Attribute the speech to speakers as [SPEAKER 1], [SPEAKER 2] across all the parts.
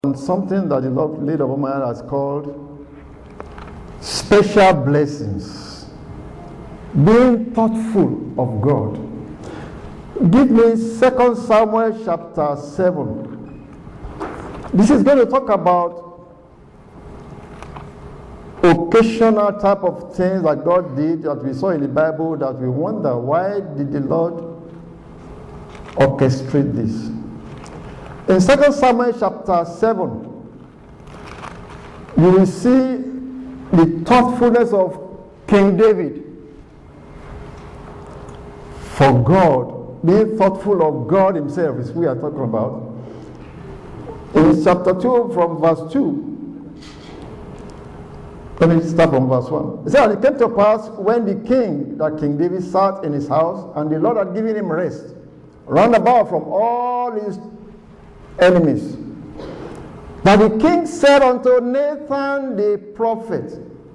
[SPEAKER 1] on something that the Lord laid upon my heart has called special blessings. Being thoughtful of God. Give me 2 Samuel chapter 7. This is going to talk about occasional type of things that God did that we saw in the Bible that we wonder, why did the Lord orchestrate this? In 2 Samuel chapter 7, you will see the thoughtfulness of King David for God, being thoughtful of God himself is what we are talking about. In chapter 2 from verse 2, let me start from verse 1. It says, it came to pass when the king, that King David, sat in his house, and the Lord had given him rest round about from all his enemies, that the king said unto Nathan the prophet,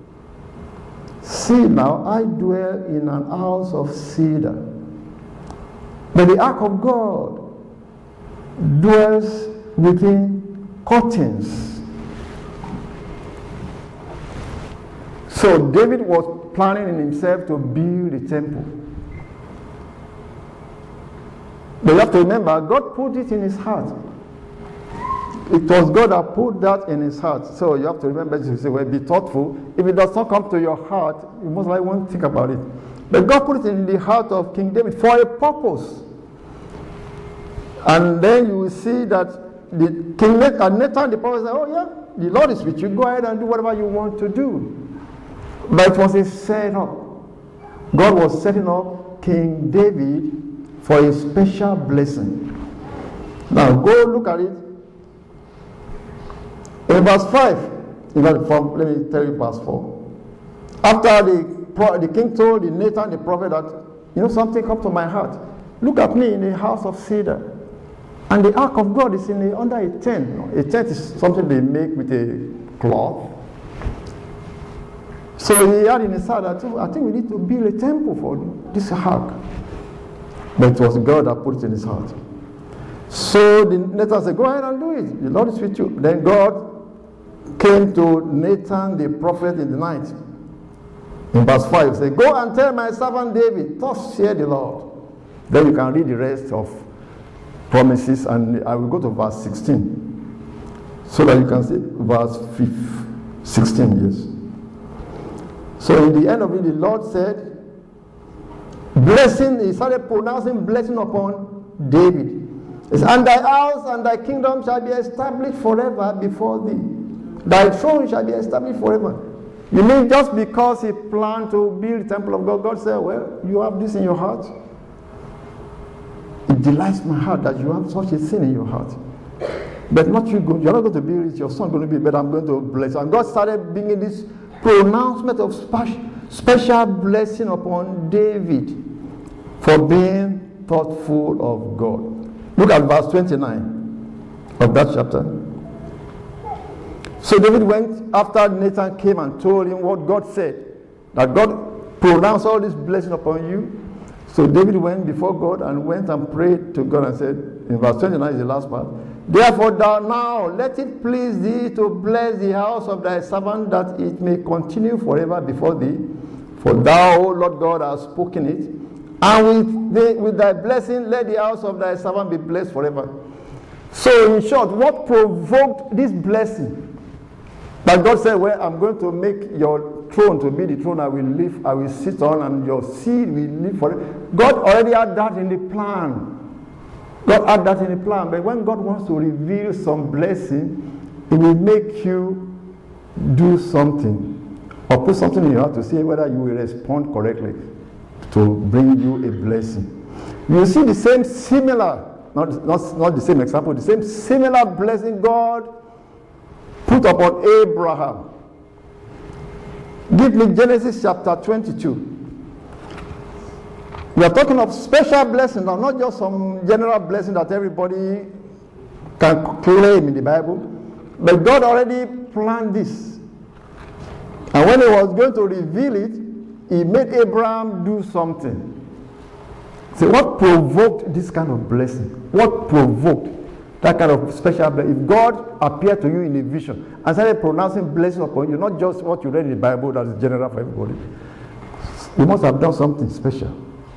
[SPEAKER 1] see now, I dwell in an house of cedar, but the ark of God dwells within curtains. So David was planning in himself to build a temple. But you have to remember, God put it in his heart. It was God that put that in his heart. So you have to remember to say, well, be thoughtful. If it does not come to your heart, you most likely won't think about it. But God put it in the heart of King David for a purpose. And then you will see that the King Nathan the prophet said, oh yeah, the Lord is with you. Go ahead and do whatever you want to do. But it was a setup. God was setting up King David for a special blessing. Now go look at it. In verse 5, let me tell you verse 4. After the king told Nathan the prophet that, something come to my heart. Look at me in the house of cedar. And the ark of God is under a tent. A tent is something they make with a cloth. So he had in his heart that, I think we need to build a temple for this ark. But it was God that put it in his heart. So Nathan said, go ahead and do it. The Lord is with you. Then God came to Nathan the prophet in the night. In verse 5, he said, go and tell my servant David, thus saith the Lord. Then you can read the rest of promises, and I will go to verse 16. So that you can see verse 16, yes. So in the end of it, the Lord said, blessing, he started pronouncing blessing upon David. He said, and thy house and thy kingdom shall be established forever before thee. Thy throne shall be established forever. You mean just because he planned to build the temple of God, God said, well, you have this in your heart. It delights my heart that you have such a thing in your heart. But not you, you're not going to build it, your son going to be, but I'm going to bless. And God started bringing this pronouncement of special blessing upon David for being thoughtful of God. Look at verse 29 of that chapter. So David went after Nathan came and told him what God said, that God pronounced all this blessing upon you. So David went before God and went and prayed to God and said, in verse 29 is the last part, therefore thou now let it please thee to bless the house of thy servant, that it may continue forever before thee. For thou, O Lord God, hast spoken it, and with thy blessing let the house of thy servant be blessed forever. So in short, what provoked this blessing? But God said, well, I'm going to make your throne to be the throne I will sit on, and your seed will live forever. God already had that in the plan. God had that in the plan. But when God wants to reveal some blessing, He will make you do something or put something in your heart to see whether you will respond correctly to bring you a blessing. You see the same similar, not the same example, the same similar blessing God put upon Abraham. Give me Genesis chapter 22. We are talking of special blessings now, not just some general blessing that everybody can claim in the Bible. But God already planned this. And when He was going to reveal it, He made Abraham do something. So what provoked this kind of blessing? What provoked That kind of special blessing. If God appeared to you in a vision and started pronouncing blessings upon you, not just what you read in the Bible that is general for everybody, you must have done something special.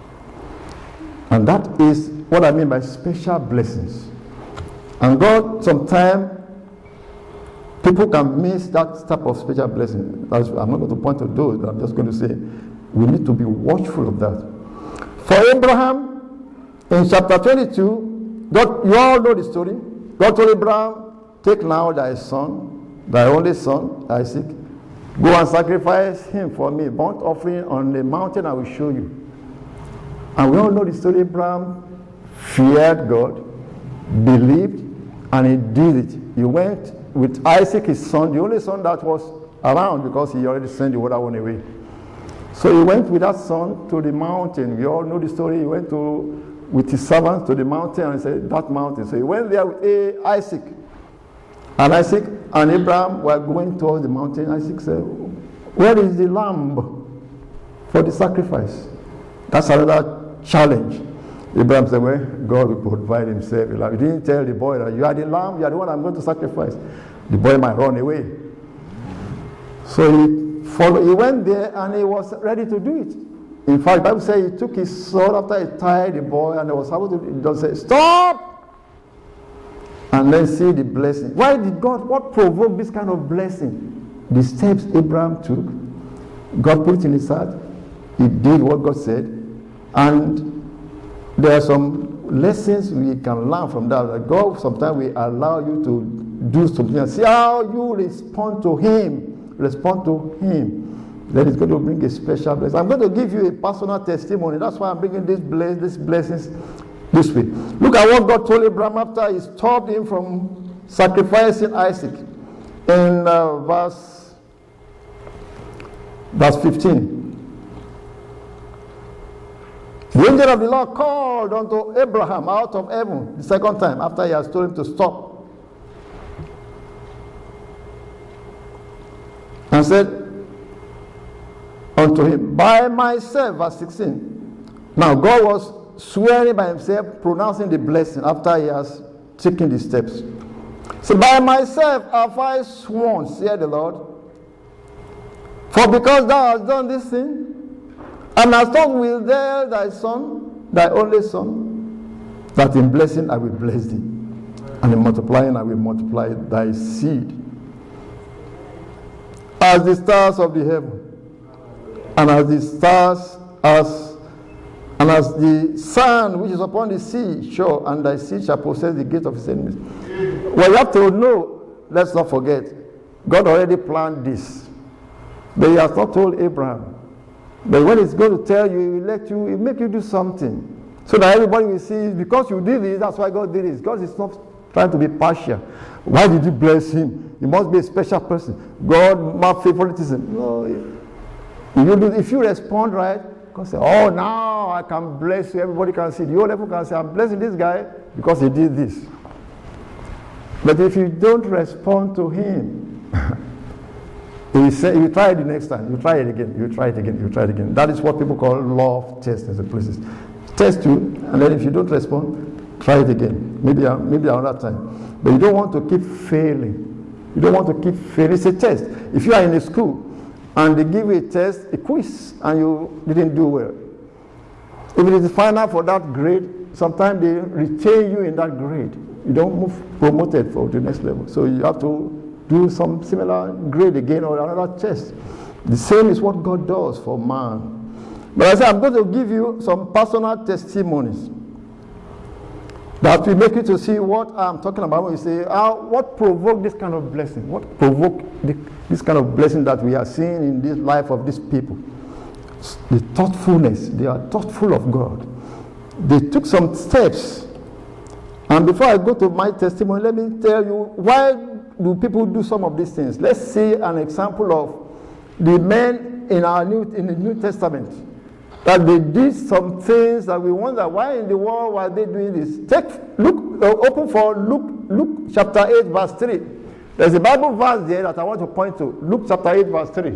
[SPEAKER 1] And that is what I mean by special blessings. And God, sometimes, people can miss that type of special blessing. I'm not going to point to those, but I'm just going to say we need to be watchful of that. For Abraham, in chapter 22, God, you all know the story. God told Abraham, take now thy son, thy only son, Isaac, go and sacrifice him for me, burnt offering on the mountain I will show you. And we all know the story. Abraham feared God, believed, and he did it. He went with Isaac, his son, the only son that was around because he already sent the other one away. So he went with that son to the mountain. We all know the story. He went with his servants to the mountain and he said, that mountain. So he went there with Isaac. And Isaac and Abraham were going towards the mountain. Isaac said, where is the lamb for the sacrifice? That's another challenge. Abraham said, well, God will provide himself. He didn't tell the boy that you are the lamb, you are the one I'm going to sacrifice. The boy might run away. So he went there and he was ready to do it. In fact, the Bible says he took his sword after he tied the boy and he was able to just say, stop! And then see the blessing. Why did God, what provoked this kind of blessing? The steps Abraham took, God put it in his heart. He did what God said. And there are some lessons we can learn from that. Like God sometimes will allow you to do something and see how you respond to him. Respond to him. Then it's going to bring a special blessing. I'm going to give you a personal testimony. That's why I'm bringing these blessings this way. Look at what God told Abraham after he stopped him from sacrificing Isaac. In verse 15. The angel of the Lord called unto Abraham out of heaven the second time after he has told him to stop. And said unto him, by myself, verse 16. Now God was swearing by himself, pronouncing the blessing after he has taken the steps. So by myself have I sworn, said the Lord, for because thou hast done this thing, and hast not withheld thy son, thy only son, that in blessing I will bless thee, and in multiplying I will multiply thy seed as the stars of the heaven, and as the stars, and as the sand which is upon the sea shore, and thy seed shall possess the gate of his enemies. Well, you have to know, let's not forget, God already planned this. But he has not told Abraham. But when he's going to tell you, he will make you do something. So that everybody will see, because you did this, that's why God did it. God is not trying to be partial. Why did you bless him? He must be a special person. God, my favoritism. No, if you respond right, God say, oh, now I can bless you. Everybody can see. The whole level can say, I'm blessing this guy because he did this. But if you don't respond to him, he will say, you try it the next time. You try it again. You try it again. You try it again. That is what people call law of tests and places. Test you, and then if you don't respond, try it again. Maybe another time. But you don't want to keep failing. You don't want to keep failing. It's a test. If you are in a school and they give you a test, a quiz, and you didn't do well, if it is the final for that grade, sometimes they retain you in that grade. You don't move promoted for the next level. So you have to do some similar grade again or another test. The same is what God does for man. But I say I'm going to give you some personal testimonies that will make you to see what I'm talking about when you say, what provoked this kind of blessing? What provoked this kind of blessing that we are seeing in this life of these people? The thoughtfulness. They are thoughtful of God. They took some steps. And before I go to my testimony, let me tell you, why do people do some of these things? Let's see an example of the men in the New Testament. That they did some things that we wonder, why in the world were they doing this? Open for Luke chapter 8 verse 3. There's a Bible verse there that I want to point to. Luke chapter 8 verse 3.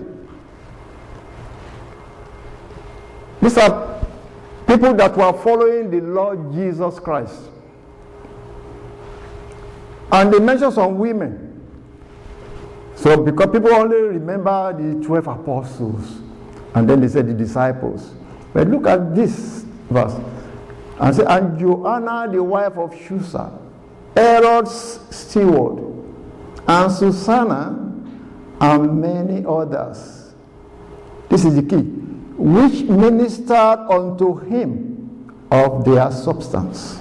[SPEAKER 1] These are people that were following the Lord Jesus Christ. And they mention some women. So because people only remember the 12 apostles, and then they said the disciples. But look at this verse. And say, and Joanna, the wife of Chusa, Herod's steward, and Susanna, and many others. This is the key. Which ministered unto him of their substance.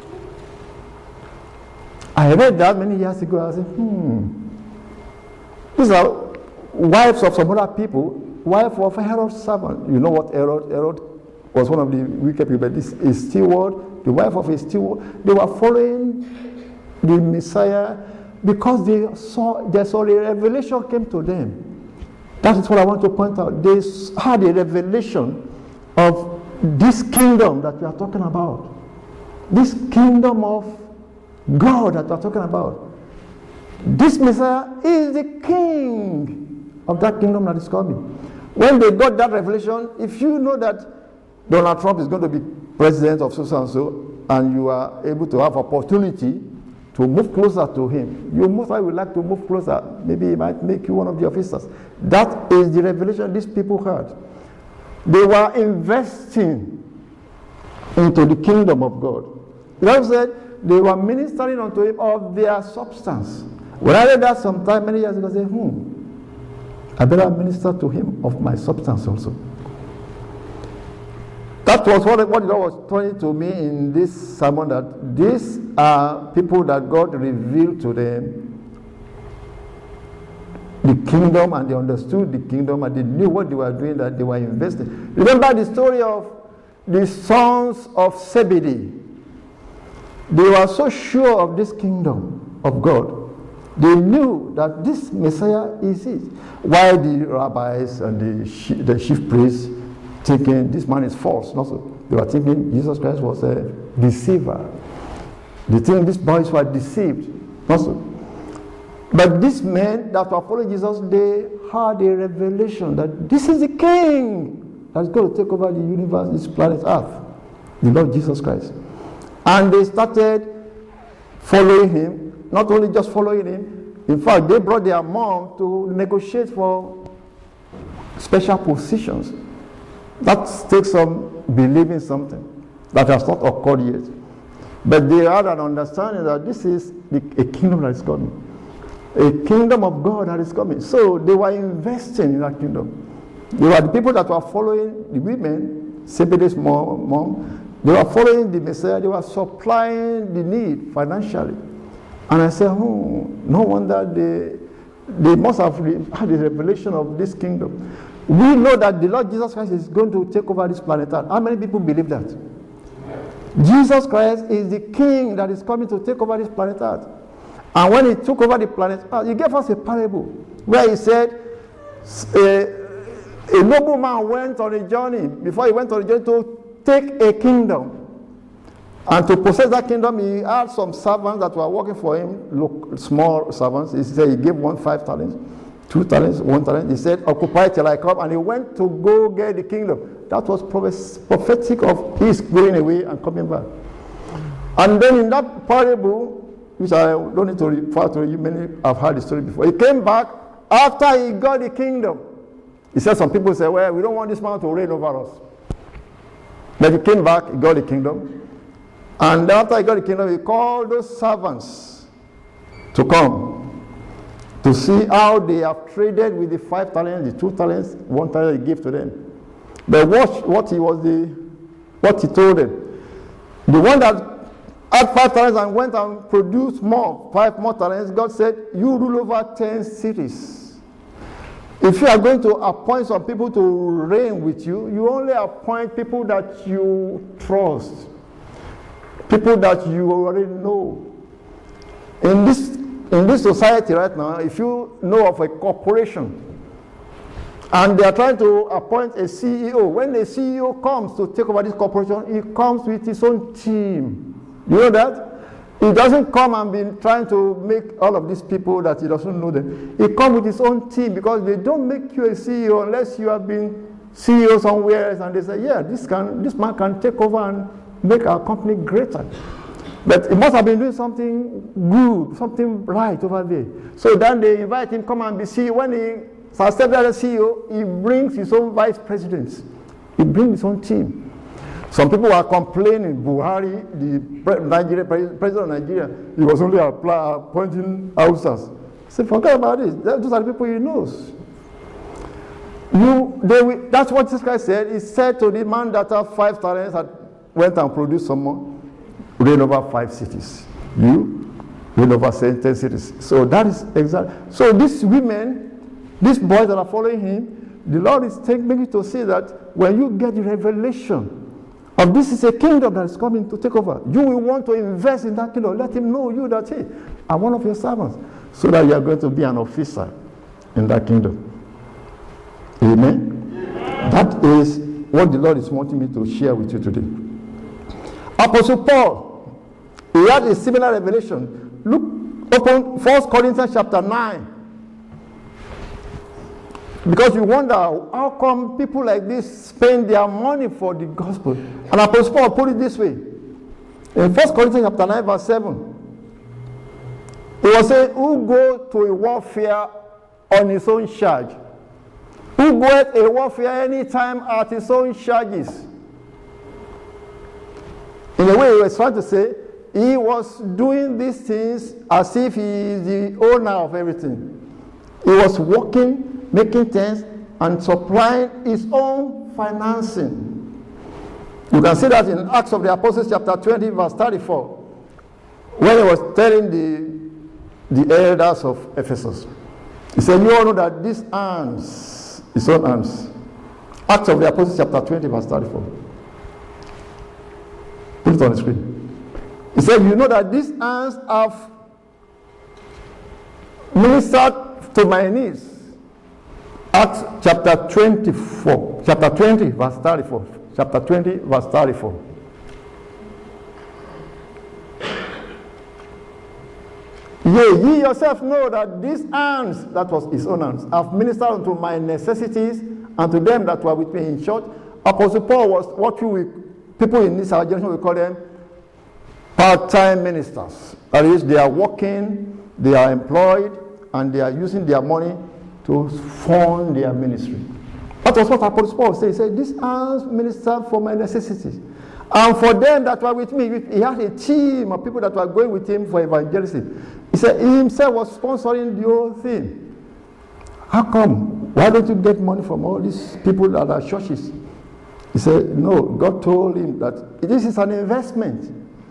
[SPEAKER 1] I read that many years ago. I said, these are wives of some other people, wife of Herod's servant. You know what Herod was one of the wicked people, but this is steward, the wife of a steward. They were following the Messiah because they saw a revelation came to them. That is what I want to point out. They had a revelation of this kingdom that we are talking about. This kingdom of God that we are talking about. This Messiah is the king of that kingdom that is coming. When they got that revelation, if you know that Donald Trump is going to be president of so and you are able to have opportunity to move closer to him, you most likely would like to move closer. Maybe he might make you one of the officers. That is the revelation these people had. They were investing into the kingdom of God. The Bible said they were ministering unto him of their substance. When I read that sometime many years ago, I said, I better minister to him of my substance also. That was what God was telling to me in this sermon, that these are people that God revealed to them the kingdom, and they understood the kingdom, and they knew what they were doing, that they were investing. Remember the story of the sons of Zebedee. They were so sure of this kingdom of God. They knew that this Messiah is it. While the rabbis and the chief priests thinking this man is false. Also, they were thinking Jesus Christ was a deceiver. They think these boys were deceived. Also, but these men that were following Jesus, they had a revelation that this is the king that's going to take over the universe, this planet Earth, the Lord Jesus Christ. And they started following him. Not only just following him, in fact, they brought their mom to negotiate for special positions. That takes some believing something that has not occurred yet. But they had an understanding that this is a kingdom that is coming. A kingdom of God that is coming. So they were investing in that kingdom. They were the people that were following the women, Zebedee's mom. They were following the Messiah. They were supplying the need financially. And I said, no wonder they must have had a revelation of this kingdom. We know that the Lord Jesus Christ is going to take over this planet Earth. How many people believe that? Jesus Christ is the king that is coming to take over this planet Earth. And when he took over the planet Earth, he gave us a parable where he said, a nobleman went on a journey. Before he went on a journey to take a kingdom. And to possess that kingdom, he had some servants that were working for him, small servants. He said he gave one 5 talents, 2 talents, 1 talent. He said, occupy till I come. And he went to go get the kingdom. That was prophetic of his going away and coming back. And then in that parable, which I don't need to refer to you, many have heard the story before. He came back after he got the kingdom. He said, some people say, well, we don't want this man to reign over us. But he came back, he got the kingdom. And after he got the kingdom, he called those servants to come to see how they have traded with the 5 talents, the 2 talents, 1 talent he gave to them. But watch what he told them. The one that had 5 talents and went and produced 5 more talents, God said, you rule over 10 cities. If you are going to appoint some people to reign with you, you only appoint people that you trust. People that you already know. In this society right now, if you know of a corporation and they are trying to appoint a CEO, when the CEO comes to take over this corporation, he comes with his own team. You know that? He doesn't come and be trying to make all of these people that he doesn't know them. He comes with his own team because they don't make you a CEO unless you have been CEO somewhere else, and they say, yeah, this man can take over and make our company greater. But he must have been doing something good, something right over there. So then they invite him, come and be CEO. When he accepted as CEO, he brings his own vice presidents. He brings his own team. Some people are complaining, Buhari, the president of Nigeria, he was only appointing Hausas. Say, forget about it. Those are the people he knows. That's what this guy said. He said to the man that had 5 talents, that went and produced someone, reign over 5 cities. You reign over 10 cities. So that is exactly. So these women, these boys that are following him, the Lord is making to see that when you get the revelation of this is a kingdom that is coming to take over, you will want to invest in that kingdom. Let him know you that, hey, I'm one of your servants, so that you are going to be an officer in that kingdom. Amen? Amen. That is what the Lord is wanting me to share with you today. Apostle Paul, he had a similar revelation. Look, open 1 Corinthians chapter 9. Because you wonder, how come people like this spend their money for the gospel? And Apostle Paul put it this way. In 1 Corinthians chapter 9, verse 7, he was saying, who go to a warfare on his own charge? Who goeth a warfare anytime at his own charges? In a way, he was trying to say, he was doing these things as if he is the owner of everything. He was working, making things, and supplying his own financing. You can see that in Acts of the Apostles chapter 20, verse 34, when he was telling the elders of Ephesus. He said, you all know that these arms, his own arms. Acts of the Apostles chapter 20, verse 34. Put it on the screen. He said, you know that these hands have ministered to my needs. Acts chapter 24, chapter 20, verse 34. Chapter 20, verse 34. Yea, ye yourself know that these hands, that was his own hands, have ministered unto my necessities and to them that were with me. In short, Apostle Paul was what people in this our generation will call them part-time ministers. That is, they are working, they are employed, and they are using their money to fund their ministry. That was what Apostle Paul said. He said, these hands minister for my necessities. And for them that were with me, he had a team of people that were going with him for evangelism. He said he himself was sponsoring the whole thing. How come? Why don't you get money from all these people that are churches? He said, no, God told him that this is an investment.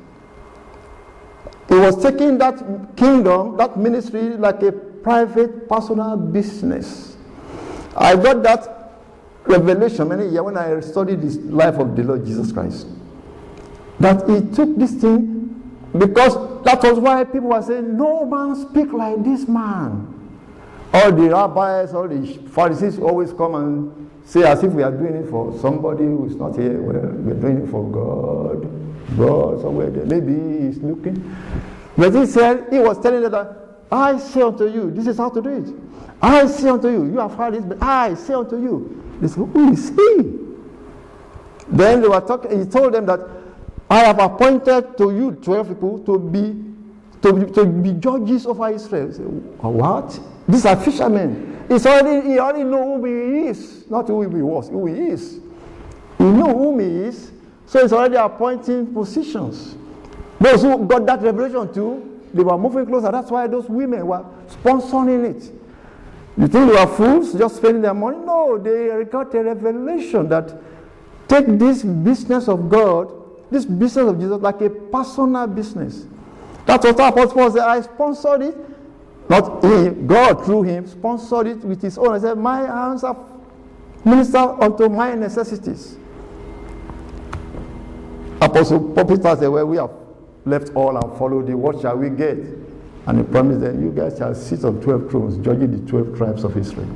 [SPEAKER 1] He was taking that kingdom, that ministry, like a private, personal business. I got that revelation many years when I studied the life of the Lord Jesus Christ. That he took this thing because that was why people were saying, no man speak like this man. All the rabbis, all the Pharisees always come and say as if we are doing it for somebody who is not here. Well, we're doing it for God. God somewhere there. Maybe he's looking. But he said, he was telling them that, I say unto you, this is how to do it. I say unto you, you have heard this, but I say unto you. They said, who is he? Then they were talking, he told them that I have appointed to you 12 people to be judges over Israel. Said, what? These are fishermen. He already know who he is, not who he was, who he is. He knew whom he is, so he's already appointing positions. Those who got that revelation too, they were moving closer. That's why those women were sponsoring it. You think they were fools just spending their money? No, they got a revelation that take this business of God, this business of Jesus, like a personal business. That's what Apostle Paul said. I sponsored it, not him, God through him sponsored it with his own. I said, my hands have ministered unto my necessities. Apostle Peter said, well, we have left all and followed thee. What shall we get? And he promised them, you guys shall sit on 12 thrones, judging the 12 tribes of Israel.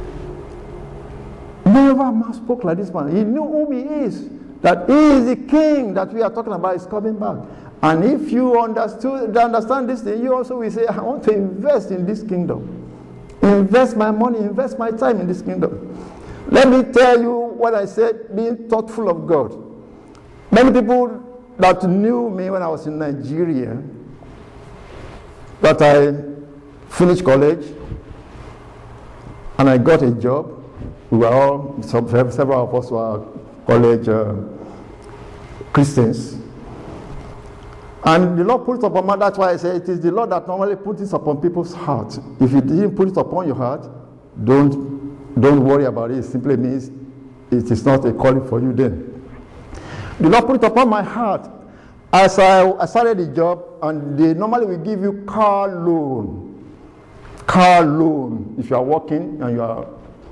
[SPEAKER 1] Never man spoke like this man. He knew whom he is. That he is the king that we are talking about is coming back. And if you understand this thing, you also will say, I want to invest in this kingdom. Invest my money, invest my time in this kingdom. Let me tell you what I said, being thoughtful of God. Many people that knew me when I was in Nigeria, that I finished college and I got a job. We were all, several of us were college Christians. And the Lord put it upon me. That's why I say it is the Lord that normally puts it upon people's hearts. If He didn't put it upon your heart, don't worry about it. It simply means it is not a calling for you then. The Lord put it upon my heart as I started the job, and they normally will give you car loan. Car loan. If you are working and you are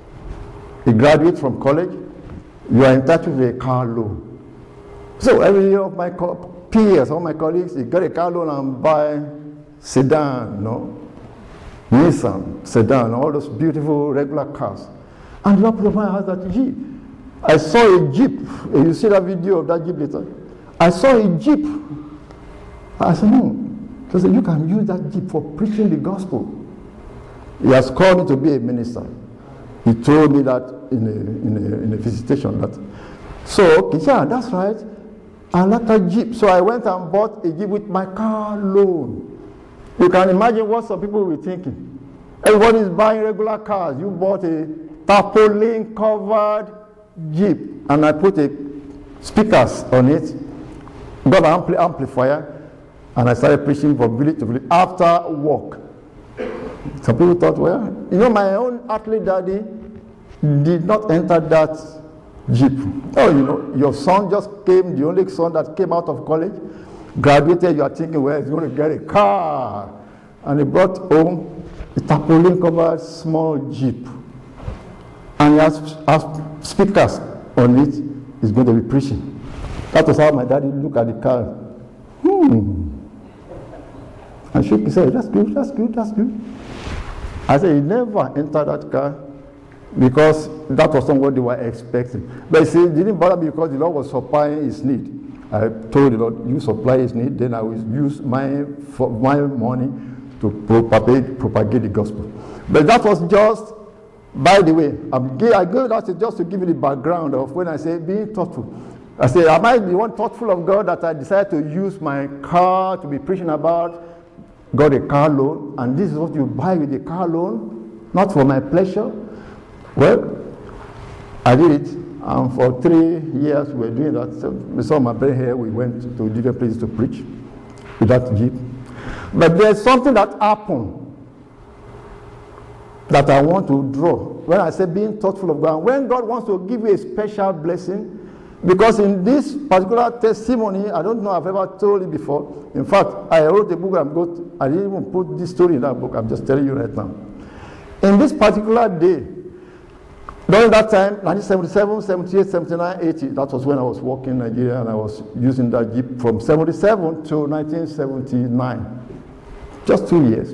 [SPEAKER 1] a graduate from college, you are entitled to a car loan. So every year of my peers, all my colleagues, they get a car loan and buy sedan, Nissan, sedan, all those beautiful regular cars. And the Lord put upon my heart that, gee, I saw a Jeep. You see that video of that Jeep later? I saw a Jeep. I said, no. He said, you can use that Jeep for preaching the gospel. He has called me to be a minister. He told me that in a visitation. So, yeah, that's right. I like that Jeep. So I went and bought a Jeep with my car loan. You can imagine what some people will be thinking. Everybody is buying regular cars. You bought a tarpaulin covered Jeep, and I put speakers on it, got an amplifier, and I started preaching from village to village after work. Some people thought, well, my own earthly daddy did not enter that Jeep. Oh, your son just came, the only son that came out of college, graduated. You are thinking, well, he's going to get a car, and he brought home a tarpaulin covered small Jeep. And he has speakers on it. He's going to be preaching. That was how my daddy looked at the car. And shook his head. That's good, that's good, that's good. I said, he never entered that car because that was not what they were expecting. But you see, it didn't bother me because the Lord was supplying his need. I told the Lord, you supply his need, then I will use my money to propagate the gospel. But that was just, by the way, I go that just to give you the background of when I say being thoughtful. I say, am I the one thoughtful of God that I decided to use my car to be preaching about? Got a car loan, and this is what you buy with a car loan, not for my pleasure. Well, I did it, and for 3 years we were doing that. So we saw my brother here, we went to different places to preach with that Jeep. But there's something that happened that I want to draw. When I say being thoughtful of God, when God wants to give you a special blessing, because in this particular testimony, I don't know if I've ever told it before. In fact, I wrote a book, I didn't even put this story in that book, I'm just telling you right now. In this particular day, during that time, 1977, 78, 79, 80, that was when I was working in Nigeria and I was using that Jeep from 77 to 1979. Just 2 years.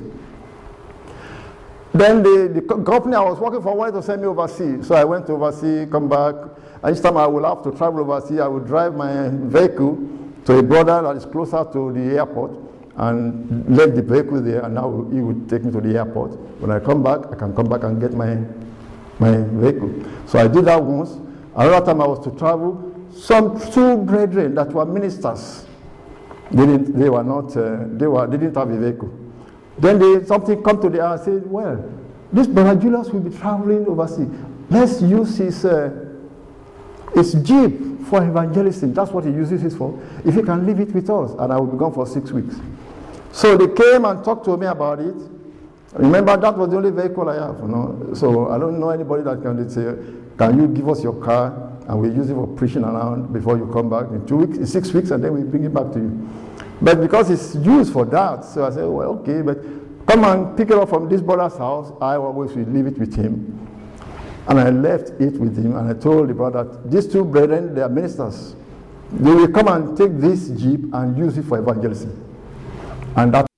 [SPEAKER 1] Then the company I was working for wanted to send me overseas. So I went to overseas, come back. And each time I would have to travel overseas, I would drive my vehicle to a brother that is closer to the airport and left the vehicle there, and now he would take me to the airport. When I come back, I can come back and get my vehicle. So I did that once. Another time I was to travel, some two brethren that were ministers, they didn't have a vehicle. Then something come to the eye and said, well, this brother Julius will be traveling overseas. Let's use his Jeep for evangelism. That's what he uses it for. If he can leave it with us, and I will be gone for 6 weeks. So they came and talked to me about it. Remember, that was the only vehicle I have. So I don't know anybody that can say, can you give us your car and we'll use it for preaching around before you come back in 2 weeks, in 6 weeks, and then we bring it back to you. But because it's used for that, so I said, well, okay, but come and pick it up from this brother's house. I always will leave it with him. And I left it with him, and I told the brother that these two brethren, they are ministers. They will come and take this Jeep and use it for evangelism. And that